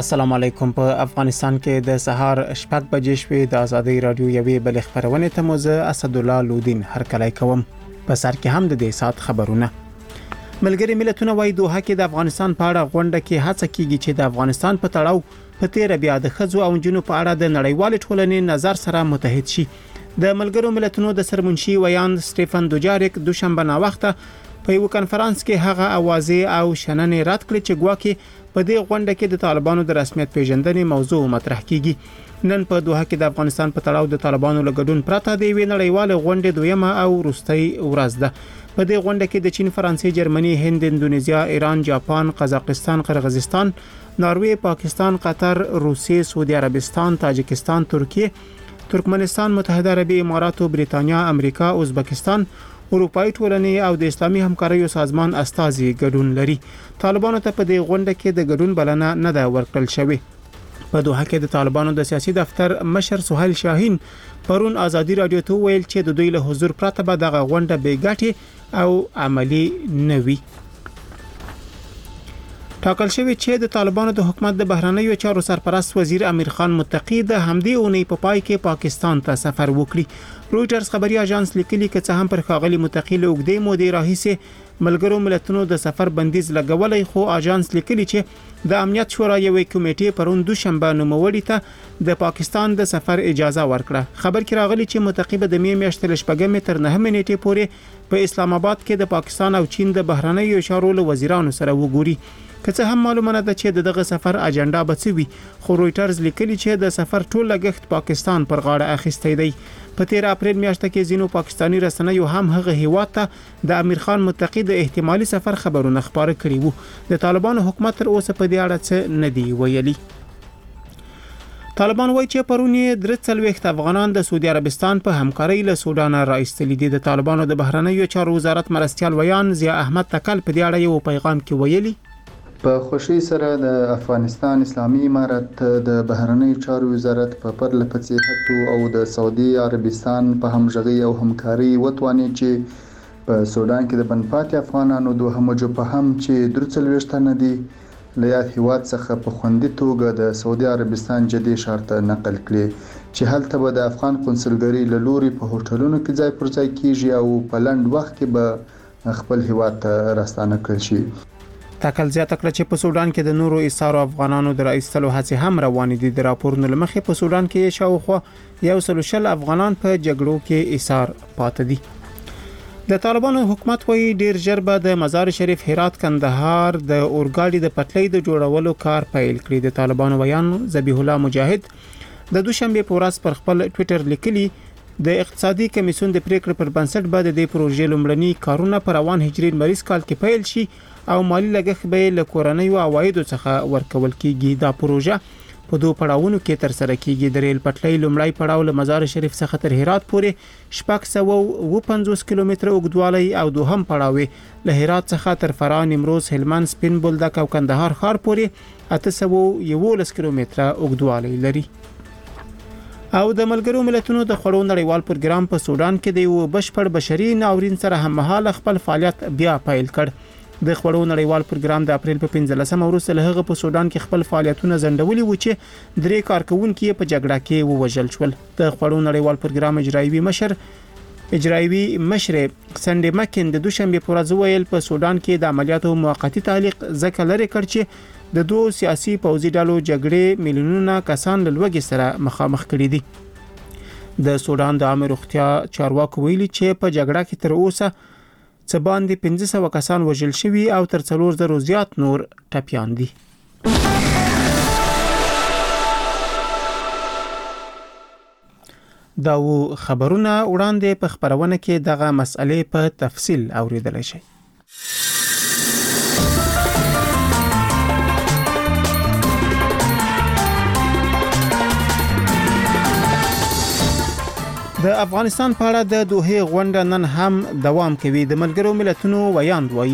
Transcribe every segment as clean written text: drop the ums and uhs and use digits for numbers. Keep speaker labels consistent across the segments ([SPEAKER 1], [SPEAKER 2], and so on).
[SPEAKER 1] السلام علیکم. په افغانستان کې د سهار شپږ بجې شوې د ازادي رادیو یوې بل خبرونه ته موزه اسد الله لودین هر کله کوم په سر کې هم د دې سات خبرونه. ملګری ملتونه وايي دوحه کې د افغانستان په اړه غونډه کې هڅه کیږي چې د افغانستان په تړاو په تیر بیا د خځو او جنو په اړه د نړیوال ټولنې نظر سره متحد شي. د ملګرو ملتونو د سرمنشي ویان سټيفن دوجاریک دوشنبه نا وخته په یو کانفرنس کې هغه اوازې او شننې رد کړې چې ګواکې په دې غونډه کې د طالبانو د رسمیت پیژندنې موضوع مطرح کیږي. نن په دوحه کې د افغانستان په تړاو د طالبانو لګډون پراته دی وی نړیواله غونډه دویمه او وروستۍ ورځ ده. په دې غونډه کې د چین، فرانسې، جرمني، هند، اندونیزیا، ایران، جاپان، قزاقستان، قرغیزستان، ناروې، پاکستان، قطر، روسیې، سعودي عربستان، تاجکستان، ترکیه، ترکمنستان، متحده عربي امارات، بریتانیا، امریکا، ازبکستان، اروپאי ټولنې او د اسلامي همکاریو سازمان استازي ګډون لري. طالبانو ته په دې غونډه کې د ګډون بلنه نه ده ورکړل شوې. په دوحه کې د طالبانو د سیاسي دفتر مشر سهیل شاهین پرون ازادي رادیو ته ویل چې د دوی له حضور پرته به دغه غونډه بې ګټې او عملی نه وي. ټاکل شوی چې د طالبانو د حکومت د بهرنیو چارو سرپرست وزیر امیر خان متقی د همدې اونۍ په پای کې پاکستان ته سفر وکړي. رويټرز خبري اژانس لیکلي چې څه هم پر خاغلی متقی له وګړي مودې راهیسه ملګرو ملتونو د سفر بندیز لګولای، خو اژانس لیکلي چې د امنیت شورا یوې کمیټې پرون دوشنبه نوموړي ته د پاکستان د سفر اجازه ورکړه. خبر کې راغلی چې متقی به د میاشتې لشپږمې تر 9 نیټې پورې په اسلام آباد کې د پاکستان او چین د بهرنیو چارو وزیرانو سره وګوري. که څه هم معلومه ده چې دغه سفر اجنډا به څه وي، خو رويټرز لیکلي چې د سفر ټول لګښت پاکستان پر غاړه اخیستی دی. په 13 اپریل میاشت کې زینو پاکستانی رسنیو هم هغه هیواد ته د امیر خان متقی د احتمالي سفر خبرونه خبره کړي وو. د طالبانو حکومت تر اوسه په دې اړه څه نه دی ویلي. طالبان وایي چې پرونی 43 افغانان د سعودي عربستان په همکارۍ له سودان راایستل دي. د طالبانو د بهرنیو چارو وزارت مرستيال ویان ضیا احمد تکل په دې اړه یو پیغام کې ویلي:
[SPEAKER 2] په خوشي سره د افغانستان اسلامي امارت د بهرنی چارو وزارت په پرله پسې هڅو او د سعودي عربستان په همغږي او همکاري وتواني چې په سودان کې د بنپاتې افغانانو دوه موجو په هم چې 43 تنه دي له یاد هیواد څخه په خوندي توګه د سعودي عربستان جدي شرط نقل کړي چې هلته به د افغان قونسلګری له لوري په هوټلونو کې ځای پر ځای کیږي او په لند وخت کې به خپل هیواد ته راستانه کړل شي.
[SPEAKER 1] تکل زیاته کړه چې په سودان کې د نورو ایثارو افغانانو د راایستلو هڅې هم روانې دي. د راپورونو لمخې په سودان کې شاوخوا 140 افغانان په جګړو کې ایثار پاتې دي. د طالبانو حکومت وایي ډیر ژر به د مزار شریف، هرات، کندهار د اورګاډي د پټلۍ د جوړولو کار پیل کړي. د طالبانو ویان ذبیح الله مجاهد د دوشنبه په ورځ پر خپل ټوئیټر لیکلي د اقتصادي کمیسیون د پریکړې پر بنسټ به د پروژې لومړني کارونه په روان هجري مریض کال کې پیل شي او مالی لګښت به له کورنیو عوایدو څخه ورکول کیږي. دا پروژه په دوه پړاوونو کې تر سره کیږي. د ریل پټلۍ لومړی پړاو له مزار شریف څخه تر هرات پورې 650 کیلومتره اوږدوالی او دوهم پړاو له هرات څخه تر فراه، نیمروز، هلمند، سپین بولدک او کندهار ښار پورې 811 کیلومتره اوږدوالی لري. او د ملګرو ملتونو د خړو نړیوال پروګرام په سودان کې د یو بشپړ بشري ناورین سره هممهاله خپل فعالیت بیا پیل کړ. د خړو نړیوال پروګرام د اپریل په 15 وروسته له هغه په سودان کې خپل فعالیتونه زندولي و چې 3 کارکونکو په جګړه کې ووژل شول. د خړو نړیوال پروګرام اجرایوي مشر سنډي مکن د دوشنبه په ورځ ویل په سودان کې د عملیاتو موقتی تعلیق ځکه لري کړ چې د دوه سیاسي پوځي ډلو جګړې میلیونونه کسان له لوږې سره مخامخ کړي دي. د سودان د عامه روغتیا چارواکو ویلي چې په جګړه کې تر اوسه څه باندې 1500 کسان وژل شوي او تر 4000 زیات نور ټپيان دي. دا خبرونه وړاندې په خبرونه کې دغه مسئلې په تفصیل اوریدل شي. د افغانستان په اړه د دوحه غونډه نن هم دوام کوي. د ملګرو ملتونو ویاند وایي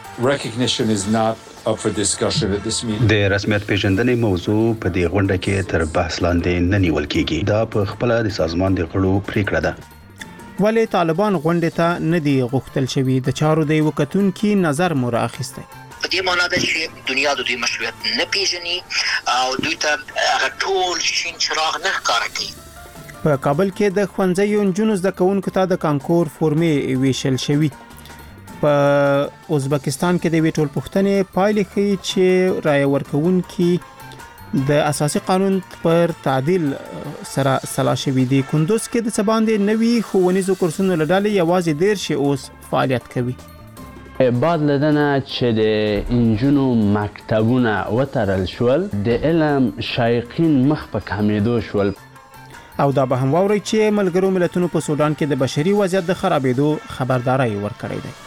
[SPEAKER 3] د رسمیت پیژندنې موضوع په دې غونډه کې تر بحث لاندې نه نیول کیږي. دا په خپل د سازمان د غړو پریکړه ده.
[SPEAKER 1] ولی طالبان غونډه ته نه دی غوښتل شوی. د چارو د وکتونکو نظر مور اخیسته.
[SPEAKER 4] په دې معنی ده چې دنیا د دوی مشروعیت نه پیژني او دوی ته هغه ټول شین چراغ نه ښکاره کوي.
[SPEAKER 1] په کابل کې د ښوونځیو نجونو زده کوونکو ته د کانکور فورمې ویشل شوې. په ازبکستان کې د وی ټول پښتنې پایلې ښیي چې رایه ورکوونکي د اساسي قانون پر تعدیل سره سلا شوی دی. کندوز کې د سباندې نوي ښوونیزو کورسونو لړۍ یوازې 10 اوس فعالیت کوي.
[SPEAKER 5] بعد لدنه چې د انجونو مکتبونه وترل شول د علم شایقین مخ په کمیدو شول.
[SPEAKER 1] او دا به هم واوري چې ملګرو ملتونو په سودان کې د بشري وضعیت د خرابېدو خبرداري ورکړې ده.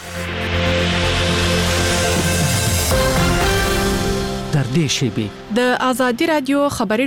[SPEAKER 6] در دې شیبې
[SPEAKER 7] د آزادي رادیو خبري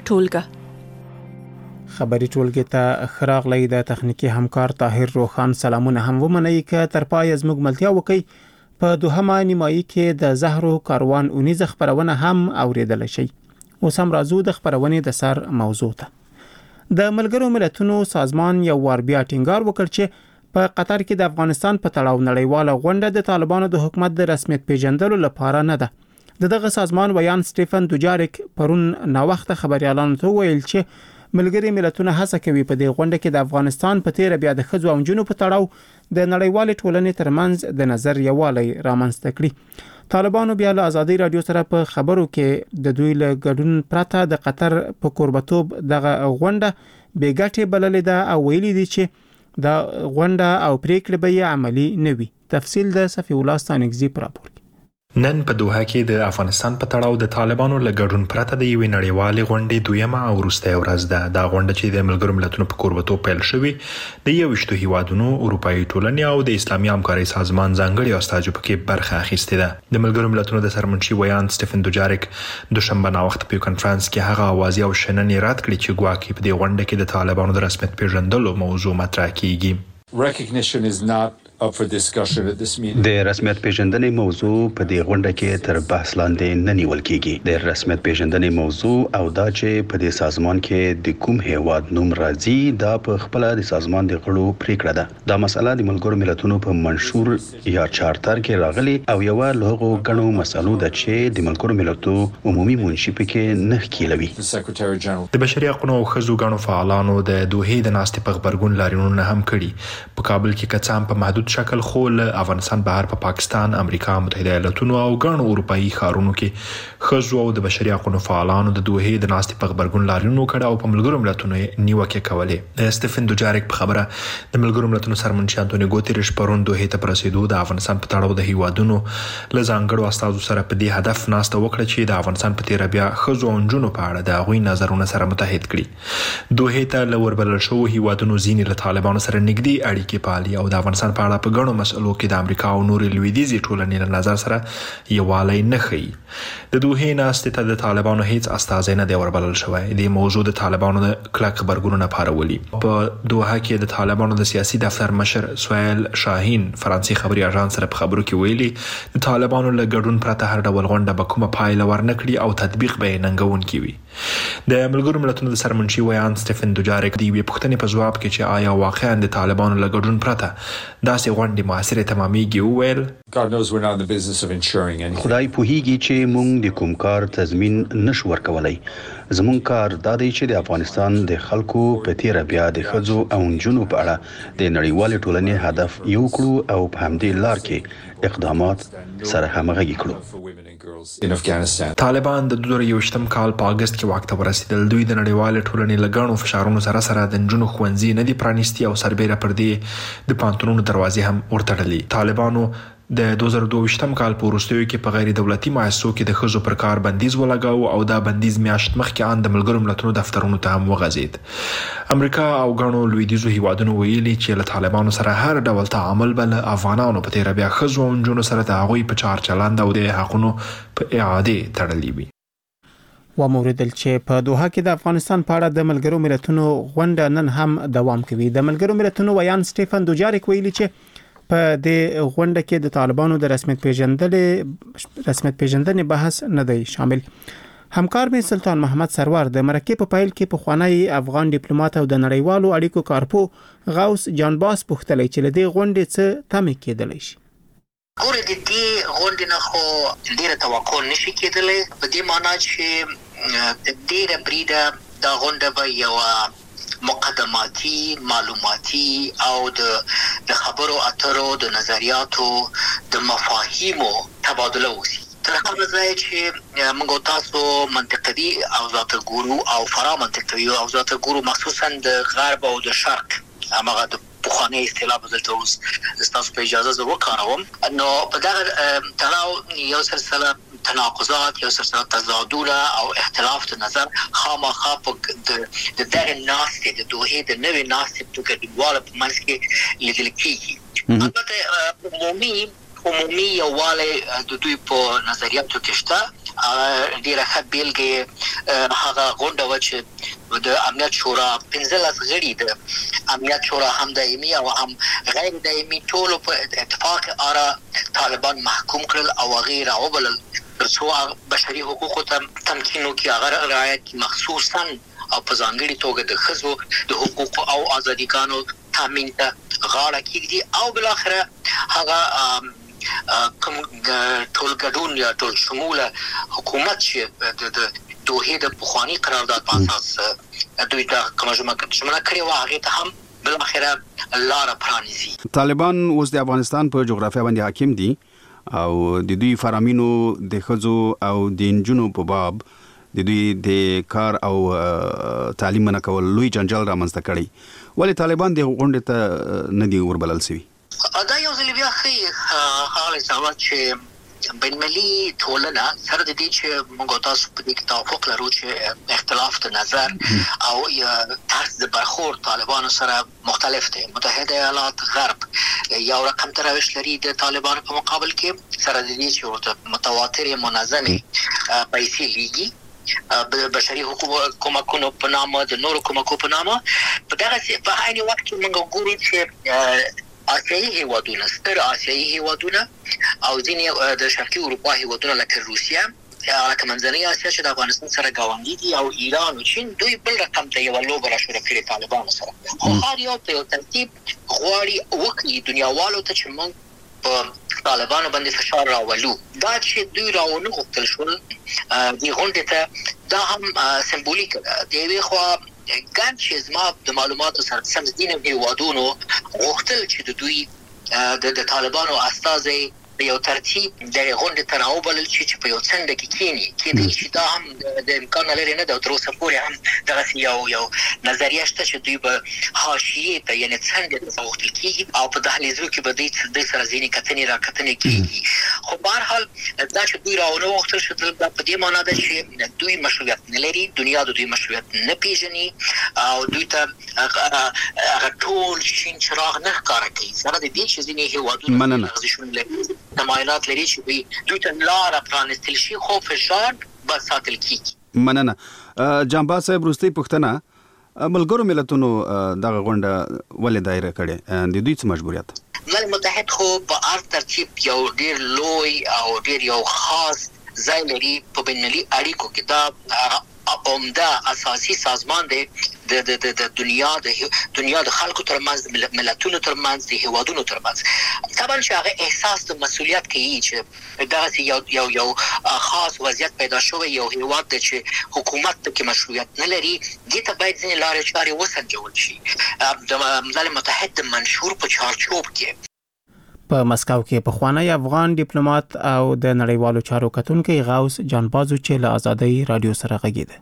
[SPEAKER 7] ټولګه
[SPEAKER 1] خبري ټولګه ته خراغلی د تخنیکی همکار طاهر روخان سلامونه هم ومنئ ک تر پای زموږ ملتیا وکي. په دوهمه نیمایي کې د زهرو کاروان اونیز خبرونه هم اوریدل شي. اوس هم راځو د خبرونې د سر موضوع ته. د ملګرو ملتونو سازمان یو وار بیا ټینګار وکړ چې په قطر کې د افغانستان په تړاو نړیواله غونډه د طالبانو د حکومت د رسمیت پیژندلو لپاره نه ده. دغه سازمان ویان سټيفن دوجاریک پرون نا وخت خبريالانو ته ویل چې ملګري ملتونه هڅه کوي په دې غونډه کې د افغانستان په تیر بیا د خځو او جنونو په تړاو د نړیوال ټولنې ترمنځ د نظر یووالی رامنځته کړي. طالبانو بیا له آزادي رادیو سره په خبرو کې د دوی له ګډون پرته د قطر په کوربتوب دغه غونډه بیګټه بللې ده او ویلي دي چې د غونډه او پریکړه به عملی نه وي. تفصیل د صفی الله ستانګزی پر راپور.
[SPEAKER 8] نن په دوحه کې د افغانستان په تړاو د طالبانو له ګډون پرته د یوې نړیوالې غونډې دویمه او وروستۍ ورځ ده. دا غونډه چې د ملګرو ملتونو په کوربتوب پیل شوې د 21 هیوادونو اروپאי ټولنې او د اسلامي همکارۍ سازمان ځانګړي استازو پکې برخه اخیستې ده. د ملګرو ملتونو د سرمنشي ویان سټيفن دوجاریک دوشنبه نا وخت په کانفرنس کې هغه اوازې او شننې رد کړې چې ګواکې په دې غونډه کې د طالبانو د رسمیت پیژندلو موضوع مطرح کیږي.
[SPEAKER 9] Recognition is not up for discussion at this meeting.
[SPEAKER 3] د رسمیت پیژندنې موضوع په دې غونډه کې تر بحث لاندې نه نیول کیږي. د رسمیت پیژندنې موضوع او دا چې په دې سازمان کې د کوم هیواد نوم راځي دا په خپل د سازمان د غړو پریکړه ده. دا مسله د ملګرو ملتونو په منشور یا چارتر کې راغلي او یو له غنو مسلو ده چې د ملګرو ملتونو عمومي منشي کې نه کیلوي.
[SPEAKER 8] د بشري حقوقو او خزو غنو فعالانو د دوه د ناستې په خبرګون لارینونه هم کړي. په کابل کې کڅام په محدود شکل خو له افغانستان بهر په پاکستان، امریکا متحده ایالاتونو او ګڼو اروپאי ښارونو کې خزو او د بشري حقوقو فعالانو د دوه د ناستې په خبرګون لارینو کړه او په ملګرو ملتونو نیوکه کولې. د سټيفن دوجاریک په خبره د ملګرو ملتونو سرمنشي انټونی ګوتریش پرون دوه ته پرسیدو د افغانستان په تړاو د هیوادونو له ځانګړو استادو سره په دې هدف ناسته وکړه چې د افغانستان په تیر بیا خزو او جنونو په اړه د غوي نظرونه سره متحد کړي. دوه ته لوربل شو هیوادونو زینې له طالبانو سره نږدې اړیکې پالي او د افغانستان په اړه په ګڼو مسلو کې د امریکا او نورو لویدیځي ټولنې له نظر سره یووالی نه ښيي. د دوه ناستې ته د طالبانو هیڅ استازی نه دی وربلل شوی. د موضوع د طالبانو د کلک خبرګونونه پارولي. په دوحه کې د طالبانو د سیاسي دفتر مشر سویل شاهین فرانسې خبري اژانس سره په خبرو کې ویلي د طالبانو له ګډون پرته هر ډول غونډه به کومه پایله ورنکړي او تطبیق به یې ننګونکي وي. د ملګرو ملتونو د سرمنشي ویان سټيفن دوجاریک دی وی پوښتنې په ځواب کې چې آیا واقعا د طالبانو له ګډون پرته داسې غونډې موثره تمامېږي وویل
[SPEAKER 3] خدای پوهیږي چې موږ د کوم کار تضمین نشو ورکولای. زموږ کار دا دی چې د افغانستان د خلکو په تیر بیا د خځو او نجونو په اړه د نړیوال ټولنې هدف یو کړو او په همدې لار کې اقدامات سره همغږي کړو.
[SPEAKER 8] طالبان د 2021م کال په اگست کې واک ته ورسېدل. دوی د نړیوال ټولنې له ګڼو فشارونو سره د نجونو ښوونځي نه دي پرانیستي او سربېره پر دې د پانتونونو دروازې هم ورتړلې. طالبانو د 2022م کال په وروستیو کې په غیر دولتي مؤسسو کې د خزو پر کار بندیز ولګاو او دا بندیز میاشت مخکې ان د ملګرو ملتونو دفترونو ته هم وغځید. امریکا او ګڼو لویدیځو هیوادونو ویلي چې له طالبانو سره هر ډول تعامل بل افغانانو په تیر بیا خزو او جنونو سره د هغوی په چار چلند او د حقونو په اعاده تړلې وي.
[SPEAKER 1] وموردل چې په دوحه کې د افغانستان په اړه د ملګرو ملتونو غونډه نن هم دوام کوي. د ملګرو ملتونو ویان سټيفن دوجاریک ویلي چې په دې غونډه کې د طالبانو د رسمیت پیژندنې بحث نه دی شامل. همکار مې سلطان محمد سرور د مرکې په پایل کې په خوانی افغان ډیپلوماټ او د نړیوالو اړیکو کارپو غوث جان باس پوښتلی چې د دې غونډې څه تمه کېدلی شي.
[SPEAKER 4] ګوره د دې غونډې نه خو ډېره توقع نشي کېدلی په دې معنا چې ډېره بریده دا غونډه به یوه مقدماتي معلوماتي او د خبرو اترو د نظریاتو د مفاهیمو تبادله وشي تر هغه ځای چې موږ تاسو منطقي اوضاع ګورو او فرا منطقي اوضاع ګورو مخصوصا د غرب او د شرق هغه د بخانه اصطلاح بدلته اوس تاسو په اجازه زه وکاروم نو په دغه تړاو یو سلسله تناقضات یو سلسله تضادونه او اختلاف د نظر خامخا په د دغه ناستې د دوه د نوې ناستې په ګډواله په منځ کې لیدل کېږي البته عمومي یووالی د دوی په نظریاتو کې شته ډیره ښه بیلګې هغه غونډه وه چې د امنیت شورا 15 غړي د امنیت شورا هم دایمي او هم غیر دایمي ټول په اتفاق آرا طالبان محکوم کړل او غیر راوبلل ترڅو بشري حقوقو ته تمکین وکړي هغه رعایت مخصوصا او په ځانګړي توګه د ښځو د حقوقو او ازادیګانو تامین ته غاړه کېږدي او بالاخره هغه کوم ټول ګډون یا ټول شموله حکومت چې د دوه د پخوانی قرارداد په اساس دوی ته کومه ژمنه کړې وه هغه ته هم بالاخره لار پرانیزي.
[SPEAKER 3] طالبان اوس د افغانستان په جغرافیه باندې حاکم دي او د دوی فرامینو د ښځو او د نجونو په باب د دوی د کار او تعلیم نه کول لوی جنجال رامنځته کړي ولې طالبان د غونډې ته نه دی وربلل شوی.
[SPEAKER 4] دا یو ځل بیا هغه ځواب چې بین‌المللي ټولنه سره د دې چې موږ تاسو په دې کې توافق لرو چې اختلاف د نظر او طرز د برخورد طالبانو سره مختلف دي. متحده ایالات غرب یو رقم تراوش لري د طالبانو په مقابل کې سره د دې چې متواتر منظمه پیسې لیږي بشري حقوق کومکونو په نامه د نورو کومکو په نامه په دغه په عین وخت کې موږ ګورو چې آسیایي هیوادونه ستر آسیایي هیوادونه او ځینې د شرقي اروپا هیوادونه لکه روسیا لکه منځنۍ اسیا چې د افغانستان سره ګاونډي دي او ایران او چین دوی بل رقم ته یو لوبه راشوره کړې طالبانو سره خو هر یو په ترتیب غواړي وکړي دنیاوالو ته چې موږ په طالبانو باندې فشار راولو دا چې دوی راونه غوښتل شول د غونډې ته دا هم سمبولیک دی وی خو ګان چې زما د معلوماتو سره سم دینه هیوادونو غوښتل چې د دوی د طالبانو استازي یو ترتیب د غونډې ته راوبلل چې په یو څنډه کې کېني کېدای شي دا هم د امکان لري نه د تر اوسه پورې هم دغه یو نظریه شته چې دوی به حاشیې ته یعنې څنډې ته غوښتل کېږي او په دهلیزو کې به دوی سره ځینې کتنې راکتنې کېږي خو به هر حال دا چې دوی راونه غوښتل شو دا په دې معنا ده چې دوی مشروعیت نه لري دنیا د دوی مشروعیت نه پیژني او دوی ته هغه ټول شین چراغ نه ښکاره کوي سره د دې چې ځینې هیوادونه ارزښتونه لري تمایلات لري چې دوی ته لار پرانستل شي خو فشار به ساتل کیږي.
[SPEAKER 3] مننه جانباز صاحب وروستۍ پوښتنه ملګرو ملتونو دغه غونډه ولې دایره کړې د دوی څه مجبوریت؟
[SPEAKER 4] ملل متحد خو په هر ترتیب یو ډیر لوی او ډیر یو خاص ځای لري په بین‌المللي اړیکو کې دا عمده اساسي سازمان دی د دنیا د خلکو ترمنځ ملتونو ترمنځ د هیوادونو ترمنځ طبعا چې هغه احساس د مسؤلیت کوي چې دا یو خاص وضعیت پیدا شوی یو هیواد د چې حکومت کې مشروعیت نه لري دې ته باید ځینې لارې چارې وسنجول شي د ملل متحد د منشور په چارچوب کې.
[SPEAKER 1] په مسکو کې پخوانی افغان ډیپلوماټ او د نړیوالو چارو کتونکي غوث جانبازو چې له آزادۍ رادیو سره غږیده.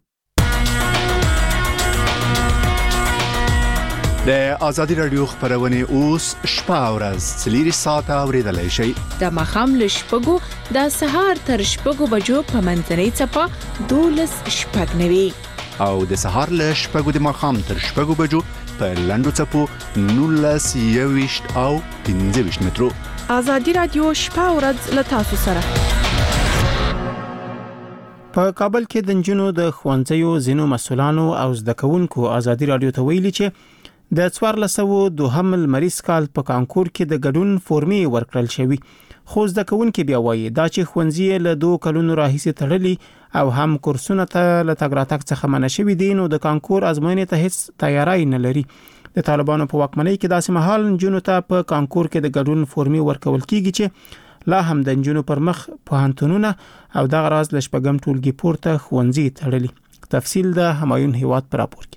[SPEAKER 10] د آزادی رادیو خبرونه اوس شپه او ورځ 3 ساعته اوریدلای شئ.
[SPEAKER 7] د مخام لشپګو د سهار تر شپګو بجو په منځنۍ چپه 12:09
[SPEAKER 10] او د سهار لشپګو د مخام تر شپګو بجو په لندو چپو 19 او 15 مترو.
[SPEAKER 7] آزادی رادیو شپه او ورځ له تاسو سره.
[SPEAKER 1] په کابل کې د نجونو د ښوونځیو ځینو مسولانو او زده کوونکو آزادی رادیو ته ویلي چې د 1402 لمریز کال په کانکور کې د ګډون فورمې ورکړل شوی خو زده کوونکي بیا وایي دا چې ښوونځي له 2 کلونو راهیسې تړلي او هم کورسونه ته له تګ راتګ څخه منع شوي دي نو د کانکور ازموینې ته هیڅ تیاری نه لري. د طالبانو په واکمنۍ کې داسې مهال نجونو ته په کانکور کې د ګډون فورمې ورکول کیږي چې لا هم د نجونو پر مخ پوهنتونونه او دغه راز ل شپږم ټولګي پورته ښوونځي تړلي. تفصیل د همایون هیواد پر راپور کې.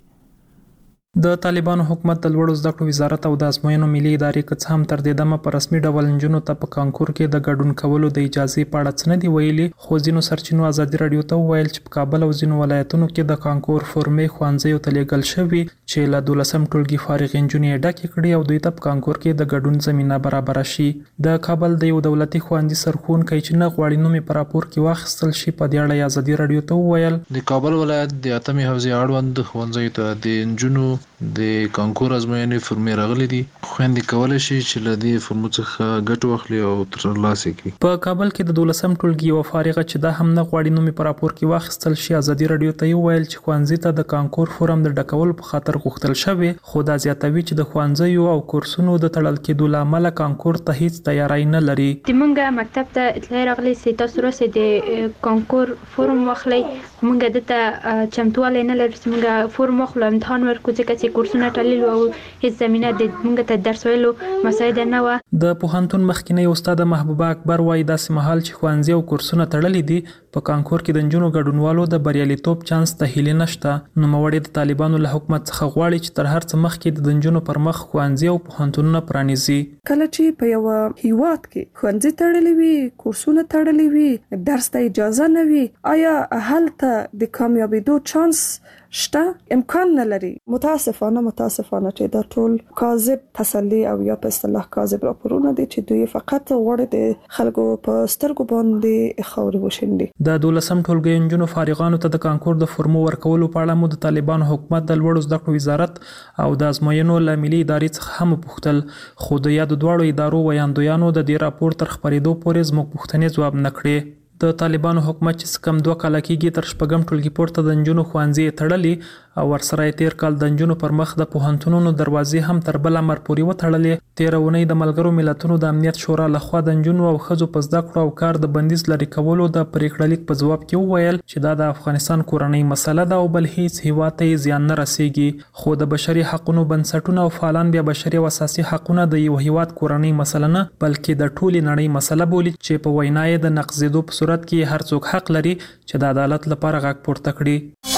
[SPEAKER 11] د طالبانو حکومت د لوړو زده کړو وزارت او د ازموینو ملي ادارې که څه هم تر دې دمه په رسمي ډول نجونو ته په کانکور کې د ګډون کولو د اجازې په اړه څه نه دي ویلي، خو ځینو سرچینو ازادي راډیو ته وویل چې په کابل او ځینو ولایتونو کې د کانکور فورمې ښوونځیو ته لیږل شوي چې له 12م ټولګي فارغ نجونې یې ډکې کړي او دوی ته په کانکور کې د ګډون زمینه برابره شي. د کابل د یو دولتي ښوونځي سرښوونکی چې نه غواړي نوم یې په راپور کې واخیستل شي په دې اړه ازادي راډیو ته وویل
[SPEAKER 12] د کابل ولایت د اتمې حوزې اړوند ښوونځیو ته د نجونو د کانکور ازموینې فورمې راغلي دي. خویندې کولی شي چې له دې فورمو څخه ګټه واخلي او ترلاسه کړي.
[SPEAKER 11] په کابل کې د 12م ټولګي یوه فارغه چې دا هم نه غواړي نوم یې په راپور کې واخیستل شي ازادي راډیو ته وویل چې ښوونځي ته د کانکور فورم د ډکولو په خاطر غوښتل شوی، خو دا زیاتوي چې د ښوونځیو او کورسونو د تړل کېدو له امله کانکور ته هیڅ تیاری نه لري.
[SPEAKER 13] موږ مکتب ته اطلاع راغلی چې تاسو راسئ د کانکور فورم واخلئ. موږ دته چمتوالی نه لرو چې موږ فورم واخلو امتحان ورکړو ځکه چې کورسونه تړلي او هیڅ زمینه د موږ ته درس ویلو مساعده نه وه.
[SPEAKER 11] د پوهنتون مخکینی استاد محبوبه اکبر وایي داسې مهال چې ښوونځي او کورسونه تړلي دي په کانکور کې د نجونو ګډونوالو د بریالیتوب چانس ته هیلې نشته. نوموړی د طالبانو له حکومت څخه غواړي چې تر هر څه مخکې د نجونو پر مخ ښوونځي او پوهنتونونه پرانیزي.
[SPEAKER 14] کله چې په یو هیواد کې ښوونځي تړلي وي، کورسونه تړلي وي، درس ته اجازه نه وي، آیا هلته د کامیابیدو چانس شته؟ امکان نه لري. متاسفانه چې دا ټول کاذب تسلی او یا په اصطلاح کاذب راپورونه دي چې دوی فقط غواړي د خلکو په سترګو باندې خاورې وشیندي.
[SPEAKER 11] د 12م ټولګي نجونو فارغانو ته د کانکور د فورمو ورکولو په اړه مو د طالبانو حکومت د لوړو زده کړو وزارت او د ازموینو له ملي ادارې څخه هم وپوښتل، خو د یادو دواړو ادارو ویاندویانو د دې راپور تر خپرېدو پورې زموږ پوښتنې ځواب نه کړې. د طالبانو حکومت چې کم 2 کاله کېږي تر 6م ټولګي پورته د نجونو ښوونځي تړلي او ورسره یې تیر کال د نجونو پر مخ د پوهنتونونو دروازې هم تر بل امر پورې وتړلې. تېره اونۍ د ملګرو ملتونو د امنیت شورا لخوا د نجونو او ښځو په زده کړو او کار د بندیز لرې کولو د پرېکړه لیک په ځواب کې وویل چې دا د افغانستان کورنۍ مسله ده او بل هیڅ هیواد ته یې زیان نه رسیږي. خو د بشري حقونو بنسټونه او فعالان بیا بشري او اساسي حقونه د یو هیواد کورنۍ مسله نه بلکې د ټولې نړۍ مسله بولي چې په وینا یې د نقضېدو په صورت کې هر څوک حق لري چې د عدالت لپاره غږ پورته کړي.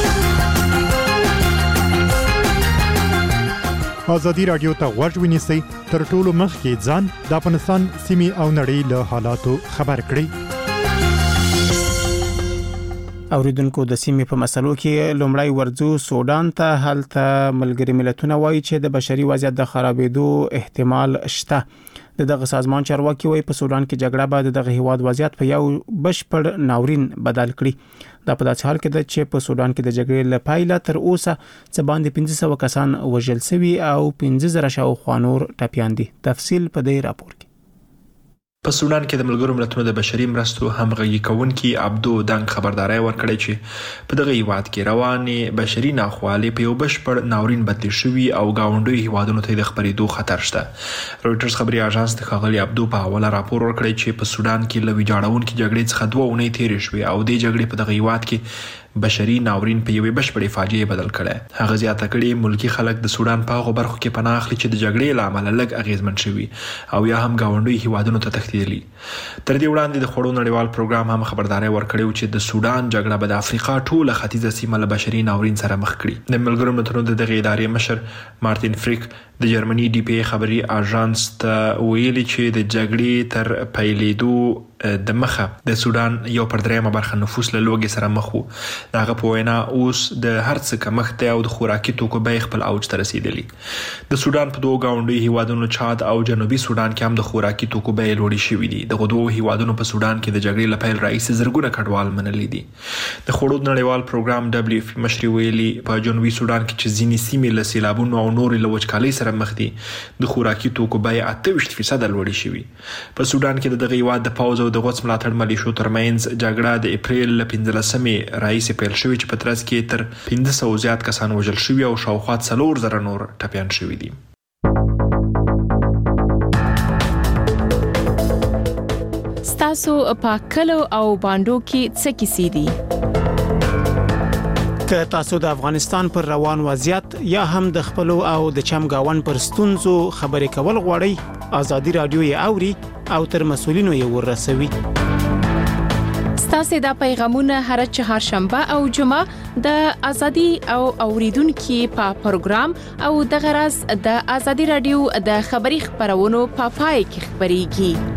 [SPEAKER 15] ازادي راډیو ته غوږ ونیسئ، تر ټولو مخکې ځان د افغانستان سیمې او نړۍ له حالاتو خبر کړئ.
[SPEAKER 1] اوریدونکو د سیمې په مسلو کې لومړی ورځو سودان ته هلته ملګري ملتونه وایي چې د بشري وضعیت د خرابېدو احتمال شته. دغه سازمان چارواکي وایي په سودان کې جګړه به دغه هیواد وضعیت په یو بشپړ ناورین بدل کړي. دا په داسې حال کې ده چې په سودان کې د جګړې له پیله تر اوسه څه باندې 1500 کسان وژل شوي او 15000 شاوخوا نور ټپیان دي. تفصیل په دې راپور کې.
[SPEAKER 8] په سودان کې د ملګرو ملتونو د بشري مرستو همغږي کوونکي عبدو دنګ خبرداري ورکړې چې په دغه هیواد کې روانې بشري ناخوالې په یو بشپړ ناورین بدل شوي او گاونډي هیوادونو ته د خبرېدو خطر شته. رويټرز خبري اژانس د ښاغلي عبدو په حواله راپور ورکړی چې په سودان کې لوي جاړونکو جګړې څخه 2 اونۍ تېرې شوې او د جګړې په دغه هیواد کې بشري ناورین په یوې بشپړې فاجعه بدل کړي. هغه زیاته کړي ملکی خلک د سودان په هغو برخو کې پناه اخلي چې د جګړې له امله لږ اغیزمن شوي او یا هم گاونډي هیوادونو ته تښتېدلي. تر دې وړاندې د خوړو نړیوال پروګرام هم خبرداري ورکړې چې د سودان جګړه به د افریقا ټوله ختیځه سیمه له بشري ناورین سره مخ کړي. د ملګرو ملتونو د دغه ادارې مشر مارتین فریک د جرمني ډي پی خبري اژانس ته ویلي چې د جګړې تر پیلېدو د مخه د سودان 1/3 برخه نفوس له لوږې سره مخ وو. دغه په وینا اوس د هر څه کمښت او د خوراکي توکو بیې خپل اوج ته رسیدلی. د سودان په 2 گاونډي هیوادونو چاد او جنوبي سودان کې هم د خوراکي توکو بیې لوړې شوې دي. د غدو هیوادونو په سودان کې د جګړې له پیل راهیسې زرګونه کډوال منلي دي. د خوړو نړیوال پروګرام WFP مشر ویلي په جنوبي سودان کې چې ځینې سیمې له سیلابونو او نورې له وچکالۍ سره مخ دي د خوراکي توکو بیې 28% لوړې شوې. په سودان کې دغه هیواد د پاوز د غوڅ ملاتړ ملیشو ترمنځ جګړه د اپریل له 15مې راهیسې پیل شوې چې په ترڅ کې تر 500 زیات کسان وژل شوي او شاوخوا 4000 نور ټپیان شوي دي.
[SPEAKER 7] ستاسو په کلو او باندو کې څه کیسې دي؟
[SPEAKER 1] که تاسو د افغانستان پر روان وضعیت یا هم د خپل او د چمګاون پر ستونزو خبرې کول غواړئ ازادي رادیو یې اوري او تر مسولینو یې ورسوي.
[SPEAKER 7] ستاسو د پیغامونه هر چهارشنبه او جمعه د ازادي او اوریدونکو په پروګرام او د غرض د ازادي رادیو د خبري خبرونو په پای کې خبريږي.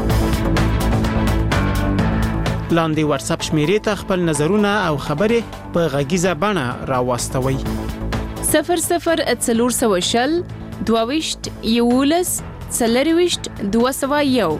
[SPEAKER 7] لاندې واتس اپ شمیرې ته خپل نظرونه او خبرې په غږیزه بڼه راوستوي. 0040 22 یولس 40 201.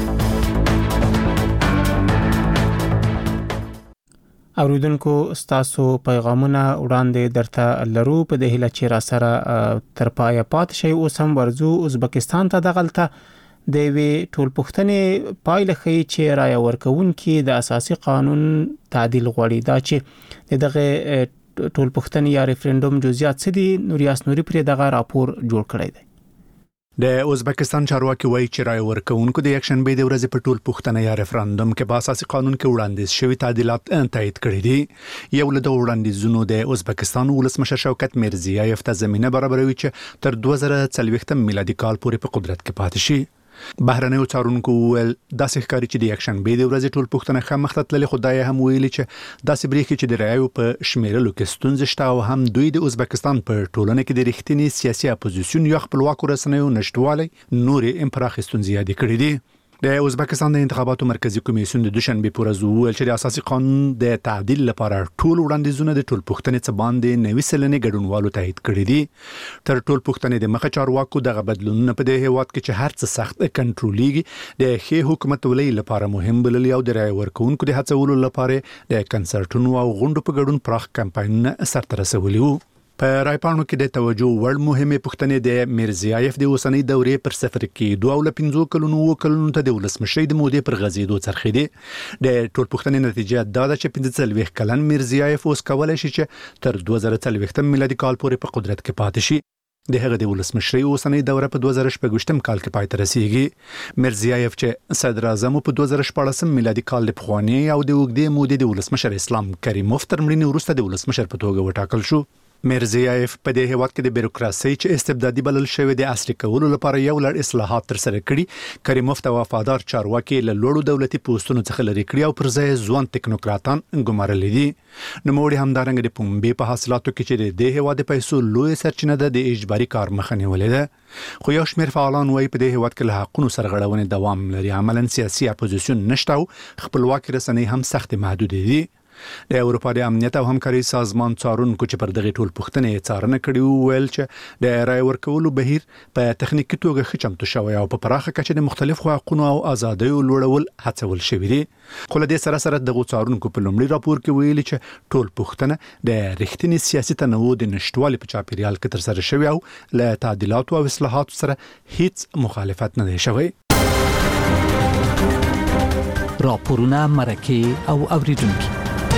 [SPEAKER 7] اوریدونکو ستاسو پیغامونه وړاندې درته لرو په دې هیله چې را سره تر پایه پات شي. اوس هم ورزو ازبکستان ته دغلطه د وی ټولپوښتنې پایله خي چې رای ورکوونکي د اساسي قانون تعدیل غوړي دا چې دغه ټولپوښتنې یا ریفرندوم جزئیات څه دي. نوریاس نوري پر دغه راپور جوړ کړی دی.
[SPEAKER 10] د ازبکستان چارواکي وایي چې رای ورکوونکو د یکشنبه د ورځې په ټولپوښتنه یا ریفرندوم کې په اساسي قانون کې وړاندیز شوی تعدیلات تایید کړي دي. یو له وړاندیزونو د ازبکستان ولسمشر شوکت میرزیایف ته زمينه برابروي چې تر 2040 میلادي کال پورې په قدرت کې پاتې شي. بهرنیو څارونکو ول داسې ښکاري چې د یکشنبه د ورځې ټولپوښتنه خامخ تللې خدای هم ویلي چې داسې بریخي چې د رایو په شمیرلو کې ستونزې شته او هم دوی د ازبکستان په ټولنه کې د رښتینی سیاسي اپوزیسیون یا خپلواکو رسنیو نشټوالي نورې امپراخي ستونزې یاد کړې دي. د ازبکستان د انتخاباتو مرکزی کمیسیون د دوشنبه پر ورځ ویل چې د اساسي قانون د تعدیل لپاره ټول وړاندیزونه د ټولپوښتنې څخه باندې نوي سلنې ګډونوالو تایید کړي دي. تر ټولپوښتنې د مخه چارواکو دغه بدلونونه په دې هیواد کې چې هر څه سخت کنټرولېږي د ښه حکومت ولې لپاره مهم بلل او د رای ورکوونکو د هڅولو لپاره د کنسرټونو او غونډو په ګډون پراخ کمپاینونه سرته رسولي وو. په رايپانو کې د توجه وړ مهمه پوښتنې د میرزیایف د اوسنۍ دورې پر سفر کې 2 کلونو وکړونو ته د ولسمشر د مودې پر غزیدو څرخېدي. د ټولپوښتنې نتیجه دا ده چې 45 کلن میرزیایف اوس کولای شي چې تر 2040 میلادي کال پورې په قدرت کې پاتې شي. د هغه د ولسمشر اوسنۍ دوره په 2014 کال کې پای ته رسیدي. میرزیایف چې صدر اعظم په 2014 میلادي کال په خواني او د وګړي مودې د ولسمشر اسلام کریموف تر مړینې وروسته د ولسمشر په توګه وټاکل شو. میرزیایف په دې هیواد کې د بیروکراسي چې استبدادي بلل شوی د اصلي کولو لپاره یو لړ اصلاحات تر سره کړي. کریموف ته وفادار چارواکي له لوړو دولتي پوسټونو څخه لري کړی او پر ځای ځوان ټیکنوکراتان ګمارلي دي. نوموړي همدارنګه د پنبې په حاصلاتو کې چې د هیواد د پیسو لوی سرچینه ده د اجباري کار مخه نیولې ده. خو یو شمېر فعالان وایي په دې هیواد کې له حقونو سرغړونې دوام لري. عملاً سیاسي اپوزیسیون نشته او خپلواکي رسنۍ هم سخت محدود دي. د اروپا د امنیت او همکاري سازمان څارونکو چې پر دغه ټولپوښتنې څارنه کړې ویل چې د رای ورکولو بهیر په تخنیکی توګه ښه چمتو شوی او په پراخه کچه د مختلفو حقوقو او آزادیو لوړول هڅول شوی دي. خو له دې سره د څارونکو په لومړي راپور کې ویلي چې ټولپوښتنه د رښتینی سیاسي تنوع د نشټوالي په چاپیریال کې تر سره شوی او له تعدیلات او اصلاحات سره هیڅ مخالفت نه دی شوی.
[SPEAKER 6] راپورونه مرکه او اوریدونکو.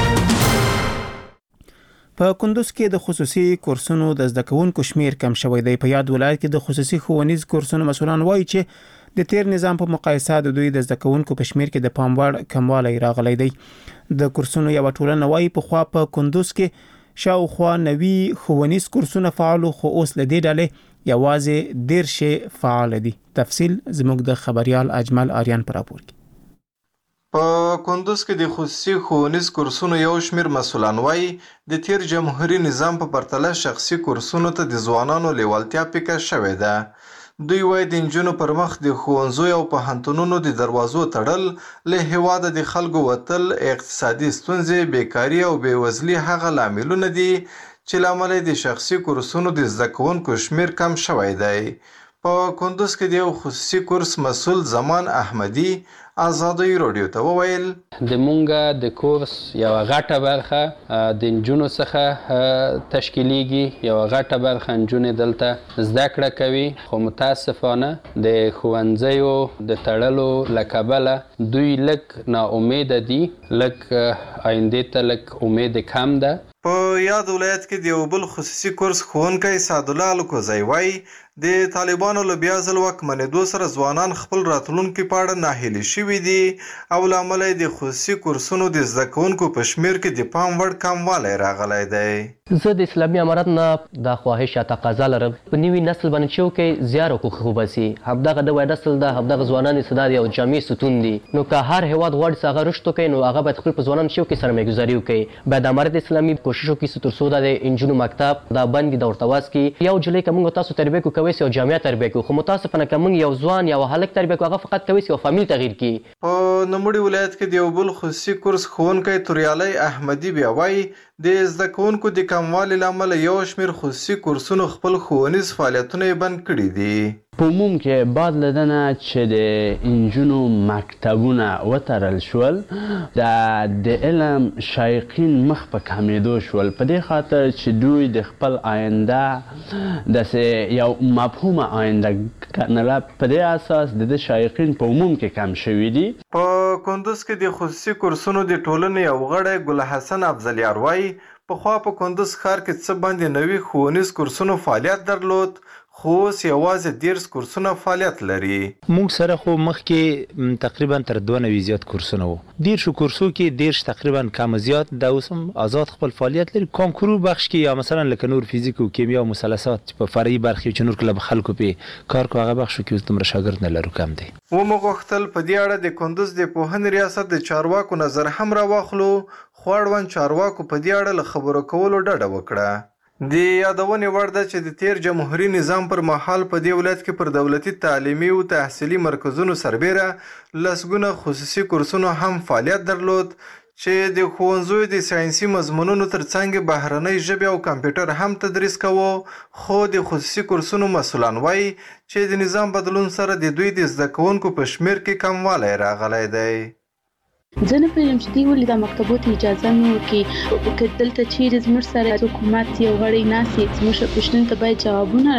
[SPEAKER 1] په کندوز کې د خصوصي کورسونو د زده کوونکو شمیر کم شوی دی. په یاد ولایت کې د خصوصي ښوونیز کورسونو مسؤلان وایي چې د تیر نظام په مقایسه د دوی د زده کوونکو په شمیر کې د پام وړ کموالی راغلی دی. د کورسونو یو ټولنه وایي په خوا په کندوز کې شاوخوا 90 ښوونیز کورسونه فعال خو اوس له دې ډلې یوازې 10 فعال دي. تفصیل زموږ د خبريال اجمل آریان پر راپور کې.
[SPEAKER 16] په کندوز کې د خصوصي ښوونیز کورسونو یو شمېر مسؤلان وایي د تیر جمهوریت نظام په پرتله شخصي کورسونو ته د ځوانانو لیوالتیا پیکه شوې ده. دوی وایي د نجونو پر مخ د ښوونځیو او پوهنتونونو د دروازو تړل، له هېواده د خلکو وتل، اقتصادي ستونزې، بیکاري او بېوزلي هغه لاملونه دي چې له امله د شخصي کورسونو د زده کوونکو شمېر کم شوی دی. په کندوز کې د یو خصوصي کورس مسؤل زمان احمدي ازادي رادیو ته وویل
[SPEAKER 5] د مونږه د کورس یو غټه برخه د نجونو څخه تشکیلیږي، یو غټه برخه نجونې دلته زده کړه کوي، خو متاسفانه د ښوونځیو د تړلو له کبله دوی لږ ناامیده دي، لږ آینده ته لږ امید کم ده.
[SPEAKER 16] په یاد ولایت کې د یو بل خصوصي کورس ښوونکی سعدالله الکوزی وایي د طالبانو له بیا ځل واکمنېدو سره ځوانان خپل راتلونکي په اړه ناهیلي شوي دي او له امله یې د خصوصي کورسونو د زده کوونکو په شمېر کې د پام وړ کموالی راغلی دی.
[SPEAKER 17] زه د اسلامي امارت نه دا خواهش یا تقاضا لرم په نوي نسل باندې چې وکړي زیار وکړو وباسي. همدغه نوی نسل ده، همدغه ځوانان چې دا د یو جامع ستون دي. نو که هر هېواد غواړي چې هغه رشد وکړي نو هغه باید خپل په ځوانانو چې وکړي سرمایه‌ګذاري وکړي. باید امارت اسلامي کوشش وکړي چې تر څو دا د نجونو مکتب دا بند کړي، دا ورته واز کړي. یو جلۍ که موږ تاسو تربیه کوو کوی سي یو جامعه تربیه کوو، خو متاسفانه که موږ یو ځوان یا هلک تربیه کوو هغه فقط کوی سي یو فامیل تغییر کړي.
[SPEAKER 16] په نوموړي ولایت کې د یو بل خصوصي کورس ښوونکی توریالی احمدي بیا وایي د زده کوونکو د کموالي له امله یو شمېر خصوصي کورسونو خپل ښوونیز فعالیتونه یې بند کړي دي.
[SPEAKER 18] په عموم کې بعد له نه چې د انجونو مکتبونه وتړل شول د علم شایقین مخ په کمېدو شول، په دې خاطر چې دوی د خپل آینده داسې یو مفهومه آینده ګڼله. په دې اساس د شایقین په عموم کې کم شوي دي.
[SPEAKER 16] په کندوز کې د خصوصي کورسونو د ټولنې یو غړی ګل حسن افضلیار وایي پخوا په کندوز ښار کې څه باندې نوي ښوونیز کورسونو فعالیت درلود، خو اوس یوازې 13 کورسونه فعالیت لري.
[SPEAKER 19] موږ سره خو مخکې تقریبا تر 92 زیات کورسونه وو. 13 کورسو کې 13 تقریبا کم زیات دا اوس هم آزاد خپل فعالیت لري. کانکورو بخش کې یا مثلا لکه نور فیزیک او کیمیا او مثلثات په فرعي برخې چې نور کله خلکو په کار کو هغه بخش کې اوس دومره شاګرد نه لرو، کم دي.
[SPEAKER 16] ومو غوښتل په دې اړه د کندوز د پوهنې ریاست د چارواکو نظر هم راواخلو، خو اړوند چارواکو په دې اړه له خبرو کولو ډډه وکړه. د یادونې وړ ده چې د تیر جمهوري نظام پر مهال په دې ولایت کې پر دولتي تعلیمي او تحصیلي مرکزونو سربیره لسګونه خصوصي کورسونو هم فعالیت درلود چې د ښوونځیو د ساینسي مضمونونو ترڅنګ بهرنۍ ژبې او کمپیوټر هم تدریس کوو. خو د خصوصي کورسونو مسؤلان وایي چې د نظام بدلون سره د دوی د زده کوونکو په شمېر کې کموالی راغلی دی.
[SPEAKER 20] زه نه پوهېږم چې دوی ولې دا مکتبو ته اجازه نه ورکوي. که دلته چیرې زموږ سره حکومت یو غړی ناست وي زموږ پوښتنو ته باید جوابونه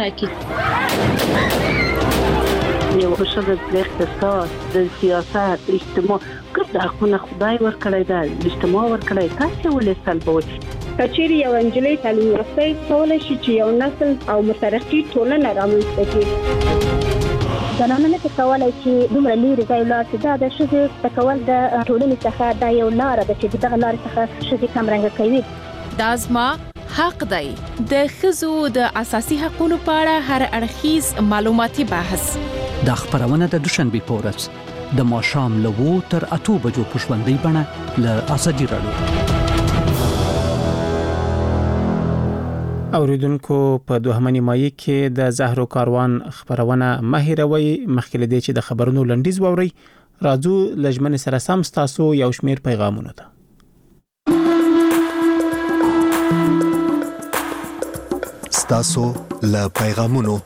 [SPEAKER 20] راکړي.
[SPEAKER 21] یو ښځه د اقتصاد، د سیاست، اجتماع ګډ حقونه خدای ورکړی ده، اجتماع ورکړی، تاسې ولې سلبوئ؟
[SPEAKER 22] که چیرې یو نجلۍ تعلیم یافته کولی شي چې یو نسل او مترقي ټولنه رامنځته کړي.
[SPEAKER 23] زنانه نه کولی چې دومره لرې ځای ولاړ شي. دا د ښځې زده کول د ټولنې څخه دا یو لاره ده چې دغه لارې څخه ښځې کمرنګه کوي.
[SPEAKER 24] دا زما حق دی. د ښځو د اساسي حقوقو په اړه هر اړخیز معلوماتي بحث.
[SPEAKER 6] دا خبرونه د دوشنبه په ورځ د ماښام له 2 تر 8 بجو په ژوندۍ بڼه له ازادي راډیو.
[SPEAKER 1] اوریدونکو په دوهمه نیمایي کې د زهرو کاروان خبرونه مهیروي. مخکې له دې چې د خبرونو لنډیز ووري راځو لجمن سره سم ستاسو یو شمیر پیغامونه ده.
[SPEAKER 25] ستاسو له پیغامونو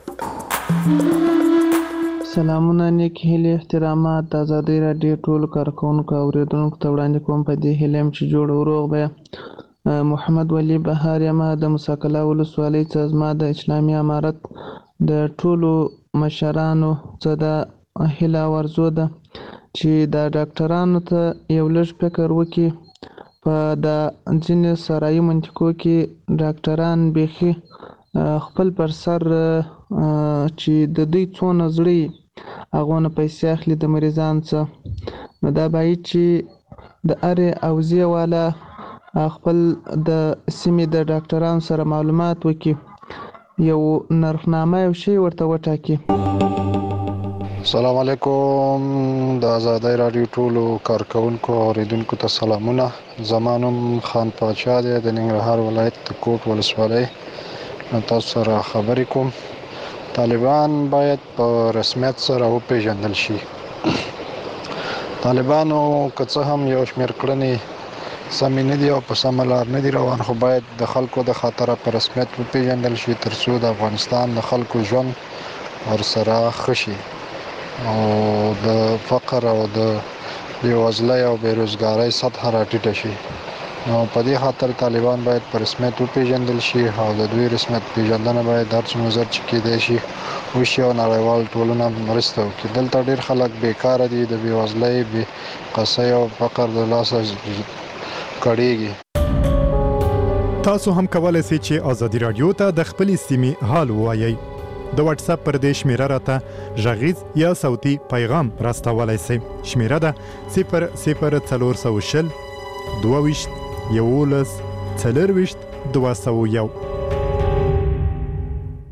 [SPEAKER 26] سلامونه، نیک هیلې، احترامات د ازادي راډیو ټول کارکونکو اوریدونکو ته وړاندې کوم. په دې هیله چې جوړ وروغ به محمد ولی بهار یم د مساکلا ولسوالۍ څخه. زما د اسلامي امارت د ټولو مشرانو څخه د هیله ورزو ده چې د ډاکټرانو ته یو لږ فکر وکړي. په د ځینې سرایي منطقو کې ډاکټران بیخي خپل پر سر چې د دوی څونه زړه هغه نه پیسې اخلي د مریضان څخه. نو دا باید چې د ارې اوزیه والا خپل د سیمې د ډاکټرانو سره معلومات وکړي، یو نرخنامه یو شی ورته وټاکي.
[SPEAKER 27] السلام علیکم. د آزادۍ راډیو ټولو کارکونکو او اوریدونکو ته سلامونه. زما نوم خان پاچا دی د ننګرهار ولایت د کوټ ولسوالۍ. تاسو سره خبرې کوم. طالبان باید په رسمیت سره وپېژندل شي. طالبانو که څه هم یو شمېر کړنې سمې نه دي او په سمه لار نه دي روان، خو باید د خلکو د خاطره په رسمیت وپېژندل شي تر څو د افغانستان د خلکو ژوند ورسره ښه شي او د فقر او د بېوزلۍ او بېروزګارۍ سطحه راټیټه شي. نو په دې خاطر طالبان باید په رسمیت وپېژندل شي او د دوی رسمیت پېژندنه باید هر څومره زر چې کېدای شي وشي او نړیوال ټولنه مرسته وکړي. دلته ډېر خلک بیکاره دي، د بېوزلۍ، بېقصۍ او فقر د لاسه کړيږي.
[SPEAKER 15] تاسو هم کولای شئ چې آزادي رادیو ته د خپل سیمې حال ووایي. د واتس اپ پر دې شمیره راته غږیز یا صوتي پیغام راستولای شئ. شمیره ده 00420 22 11 24 201.